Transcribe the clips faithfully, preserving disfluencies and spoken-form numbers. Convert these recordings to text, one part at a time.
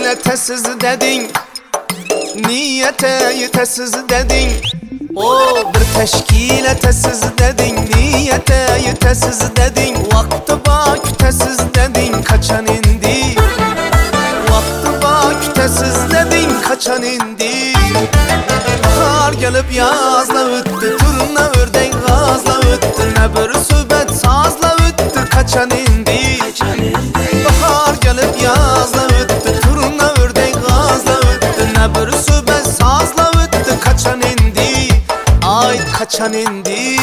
yetesiz dedin, niyete yetesiz dedin. O bir teşkil etesiz dedin, niyete yetesiz dedin. Vakti bak kütesiz dedin, kaçan indi. Vakti bak kütesiz dedin, kaçan indi. Bahar gelip yazla öttü, turna ördek gazla öttü. Ne bir sübet sazla öttü, kaçan indi. Bahar gelip yazla öttü, turna ördek gazla öttü. Ne bir sübet sazla öttü, kaçan indi. Ay kaçan indi.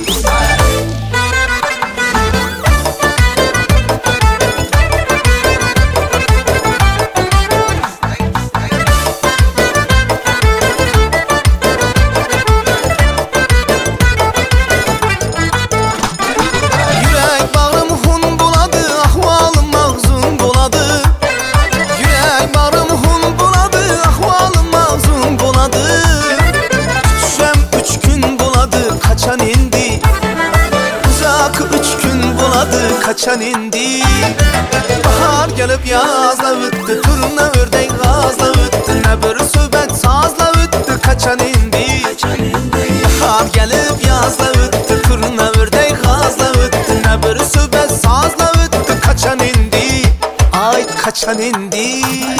Kaçan indi, uzak üç gün buladı, kaçan indi. Bahar gelip yazla öttü, turna ördek gazla öttü. Ne bir sübet sazla öttü, kaçan indi. Bahar gelip yazla öttü, turna ördek gazla öttü. Ne bir sübet sazla öttü, kaçan indi. Ay kaçan indi.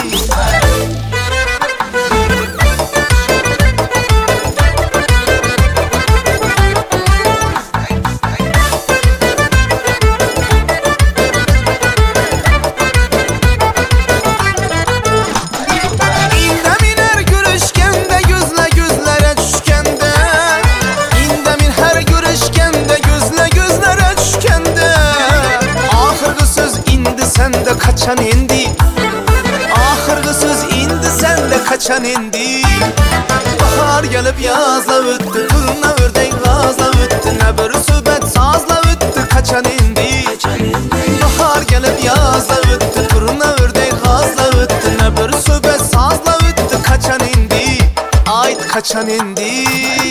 Sende kaçan indi, ahırgı söz indi sende kaçan indi. Bahar gelip yazla öttü, turna ördek gazla öttü. Ne bir sübet sazla öttü, kaçan indi. Bahar gelip yazla öttü, turna ördek gazla öttü. Ne bir sübet sazla öttü, kaçan indi. Ay kaçan indi.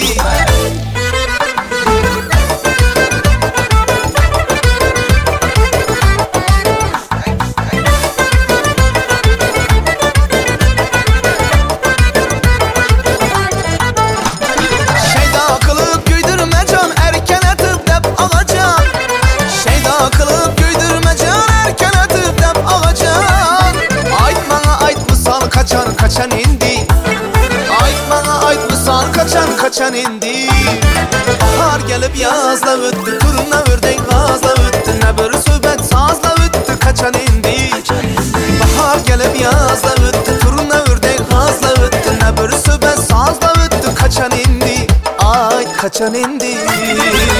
Kaçan indi, ait bana ait misal kaçan kaçan indi. Bahar gelip yazla öttü, turna ördek gazla öttü. Ne bir sübet sazla öttü, kaçan indi. Bahar gelip yazla öttü, turna ördek gazla öttü. Ne bir sübet sazla öttü, kaçan indi. Ay kaçan indi.